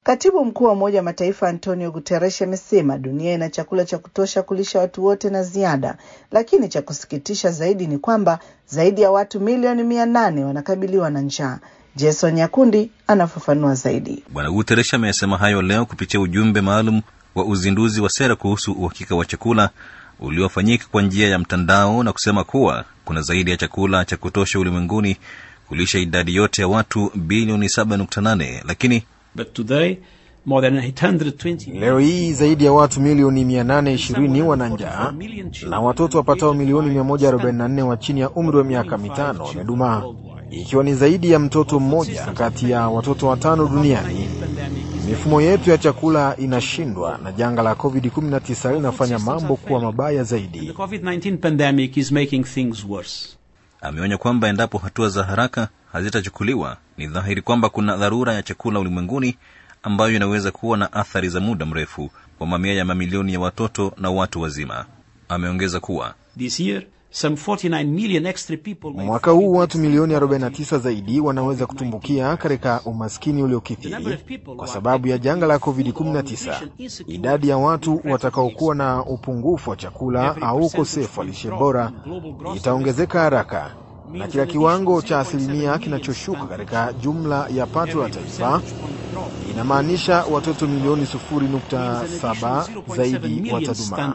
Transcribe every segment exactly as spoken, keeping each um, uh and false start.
Katibu mkuu wa Umoja wa Mataifa Antonio Guterres amesema dunia ina chakula cha kutosha kulisha watu wote na ziada, lakini cha kusikitisha zaidi ni kwamba zaidi ya watu milioni mia nane wanakabiliwa na njaa. Jason Nyakundi anafafanua zaidi. Bwana Guterres amesema hayo leo kupitia ujumbe maalum wa uzinduzi wa sera kuhusu uhakika wa chakula uliofanyika kwa njia ya mtandao, na kusema kuwa kuna zaidi ya chakula cha kutosha ulimwenguni kulisha idadi yote ya watu bilioni saba nukta nane, lakini But today, more than eight hundred twenty leo hii zaidi ya watu milioni mia nane ishirini wana njaa na watoto wapatao milioni mia moja arobaini na nne wa chini ya umri wa miaka mitano wamedumaa, ikiwa ni zaidi ya mtoto mmoja kati ya watoto watano duniani. Mifumo yetu ya chakula inashindwa na janga la covid kumi na tisa linafanya mambo kuwa mabaya zaidi. The covid nineteen pandemic is making things worse. Ameonya kwamba endapo hatua za haraka hazitachukuliwa, ni dhahiri kwamba kuna dharura ya chakula ulimwenguni ambayo inaweza kuwa na athari za muda mrefu kwa mamia ya mamilioni ya watoto na watu wazima. Ameongeza kuwa This year, some forty-nine million extra people mwaka huu watu milioni arobaini na tisa zaidi wanaweza kutumbukia katika umaskini uliokithiri kwa sababu ya janga la covid kumi na tisa. Idadi ya watu watakaokuwa na upungufu wa chakula au ukosefu wa lishe bora itaongezeka haraka, na kila kiwango cha asilimia kinachoshuka katika jumla ya pato la taifa inamaanisha watoto milioni sufuri nukta saba zaidi watadumaa.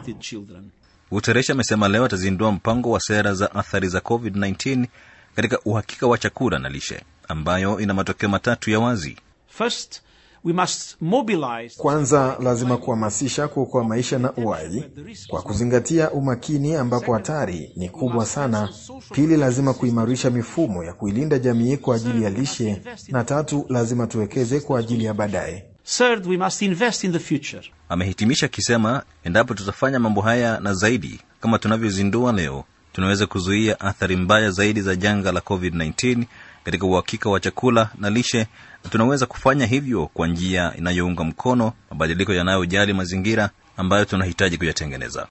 Guterres amesema leo atazindua mpango wa sera za athari za covid kumi na tisa katika uhakika wa chakula na lishe, ambayo ina matokeo matatu ya wazi. First, we must mobilize. Kwanza, lazima kuhamasisha kuokoa maisha na uhai kwa kuzingatia umakini ambapo hatari ni kubwa sana. Pili, lazima kuimarisha mifumo ya kuilinda jamii kwa ajili ya lishe, na tatu, lazima tuwekeze kwa ajili ya baadaye. Third, we must invest in the future. Amehitimisha kisema endapo tutafanya mambo haya na zaidi kama tunavyozindua leo, tunaweza kuzuia athari mbaya zaidi za janga la covid kumi na tisa katika uhakika wa chakula na lishe, na tunaweza kufanya hivyo kwa njia inayounga mkono mabadiliko yanayojali mazingira ambayo tunahitaji kuyatengeneza.